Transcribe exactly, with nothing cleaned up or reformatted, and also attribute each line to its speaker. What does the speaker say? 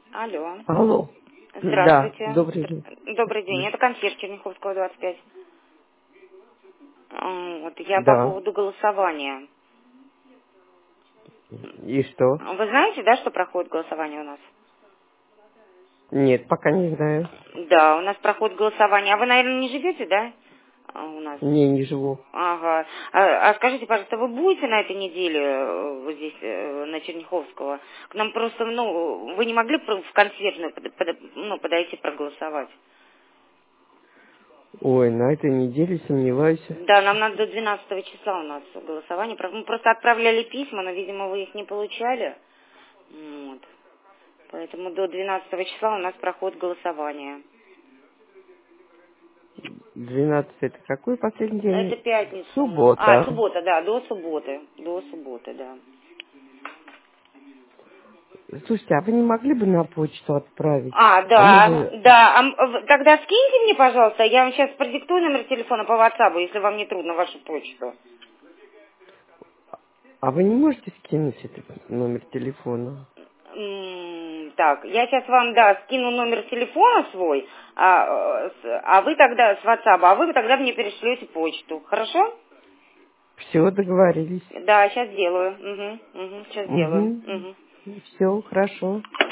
Speaker 1: Алло.
Speaker 2: Алло. Да,
Speaker 1: Здравствуйте.
Speaker 2: добрый день.
Speaker 1: Здра- Добрый день. Это консьерж Черняховского, двадцать пять. М, Вот я по
Speaker 2: Да.
Speaker 1: поводу голосования.
Speaker 2: И что?
Speaker 1: Вы знаете, да, что проходит голосование у нас?
Speaker 2: Нет, пока не знаю.
Speaker 1: Да, у нас проходит голосование. А вы, наверное, не живете, да? А, У нас.
Speaker 2: Не, не живу.
Speaker 1: Ага. А, а скажите, пожалуйста, вы будете на этой неделе э, вот здесь, э, на Черняховского? К нам просто, ну, вы не могли бы в консьержную под- под- ну, подойти проголосовать?
Speaker 2: Ой, на этой неделе сомневаюсь.
Speaker 1: Да, нам надо до двенадцатого числа у нас голосование. Про- Мы просто отправляли письма, но, видимо, вы их не получали. Вот. Поэтому до двенадцатого числа у нас проходит голосование.
Speaker 2: двенадцатый это какой последний
Speaker 1: Это
Speaker 2: день?
Speaker 1: пятница у нас. А,
Speaker 2: Суббота.
Speaker 1: суббота, да, до субботы. До субботы, да.
Speaker 2: Слушайте, а вы не могли бы на почту отправить?
Speaker 1: А,
Speaker 2: А мы
Speaker 1: да,
Speaker 2: бы...
Speaker 1: да. А м- в- тогда скиньте мне, пожалуйста, я вам сейчас продиктую номер телефона по WhatsApp, если вам не трудно, вашу почту.
Speaker 2: А вы не можете скинуть этот номер телефона?
Speaker 1: М, Так, я сейчас вам, да, скину номер телефона свой, а, э, с- а вы тогда с WhatsApp, а вы тогда мне перешлете почту. Хорошо?
Speaker 2: Все, договорились.
Speaker 1: Да, сейчас сделаю. Угу, угу, сейчас сделаю.
Speaker 2: Угу.
Speaker 1: Угу.
Speaker 2: Все, хорошо.